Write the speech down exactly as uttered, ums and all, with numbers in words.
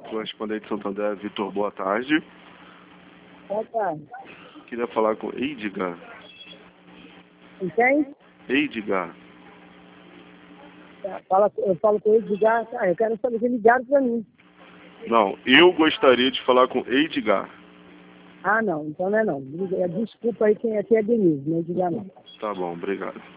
Correspondente Santander, Vitor, boa tarde. Boa tarde. Queria falar com Edgar. Com quem? Edgar. Tá, Fala, eu falo com ele, Edgar. Ah, eu quero saber se ligaram para mim. Não, eu gostaria de falar com Edgar. Ah, não, então não é não. Desculpa aí, quem aqui é Denise, não é Edgar não. Tá bom, obrigado.